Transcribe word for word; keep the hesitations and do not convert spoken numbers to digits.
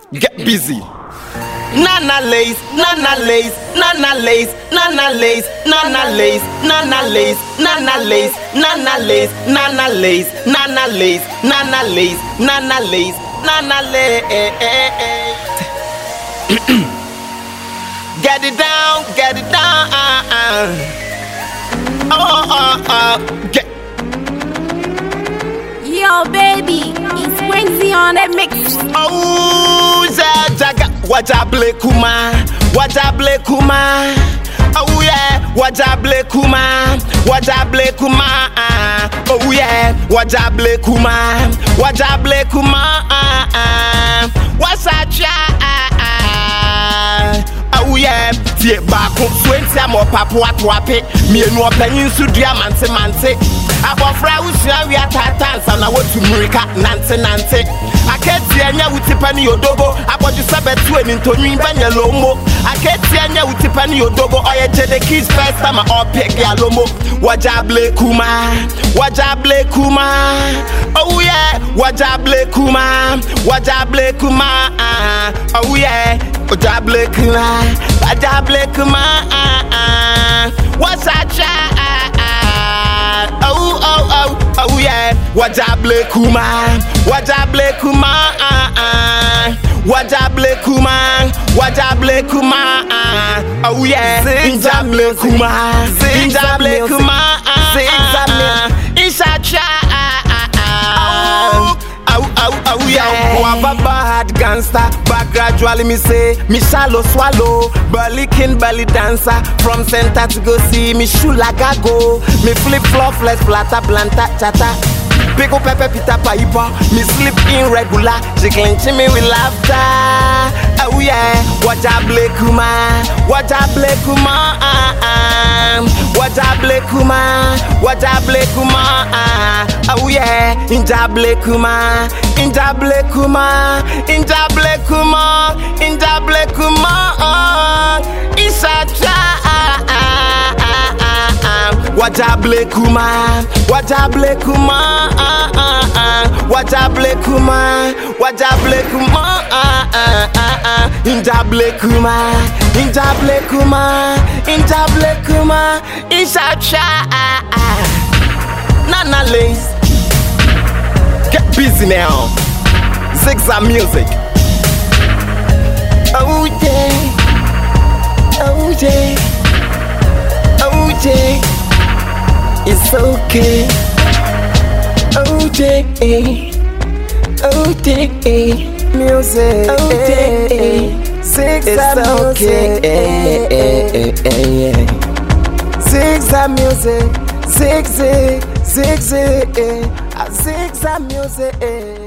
Get busy. Nana lace, nana lace, nana lace, nana lace, nana lace, nana lace, nana lace, nana lace, nana lace, nana lace, nana lace, nana lace, nana lace. Get it down, get it down. Oh, oh, oh, get. Yo, baby, it's Wednesday on that mix. Oh, Jaga, Wajable Kuma, Wajable Kuma. Oh yeah, Wajable Kuma, Wajable Kuma. Oh yeah, Wajable Kuma, Wajable Kuma. What's that? Oh yeah, tie baako twenty amo papo atwape me enu opanyin su dua mante mante abofra usua wi atatansa na wotu murika nante nante aketi anya wutipa ni odogo aboju sabetu eni ntonwi banya lomo aketi anya wutipa ni odogo oyeje the kids first time all pick ya lomo Wajable Kuma, Wajable Kuma. Oh yeah, Wajable Kuma, Wajable Kuma. Oh yeah, Wajable Kuma, Wajable Kuma. What's that? Oh oh oh oh yeah, Wajable Kuma, Wajable Kuma. Wajable Kuma, Wajable Kuma. Oh yeah, Wajable Kuma, Wajable Kuma. Isha oh oh oh oh yeah. Waba bad gangster, but gradually me say me shallow swallow. Belly king belly dancer from center to go see me shoe like a go. Me flip flop less plata blanta chata. Pickle pepper pita paipa, me sleep in regular. She clenching me with laughter. Oh yeah, Wajable Kuma, Wajable Kuma. Wajable Kuma, Wajable Kuma. Oh yeah, Injable Kuma, Injable Kuma, Injable Kuma, Injable Kuma. Isacha. Wajable Kuma, Wajable Kuma. Wajable Kuma, Wajable Kuma. Injable Kuma, Injable Kuma, Injable Kuma. Isacha. Nana lace. Get busy now. Zigzag music. Oh yeah, oh yeah, oh yeah. It's okay. Oh yeah, oh yeah. Music. Oh yeah, zigzag music. Zigzag music. Zig zig, zig zig, zigzag music.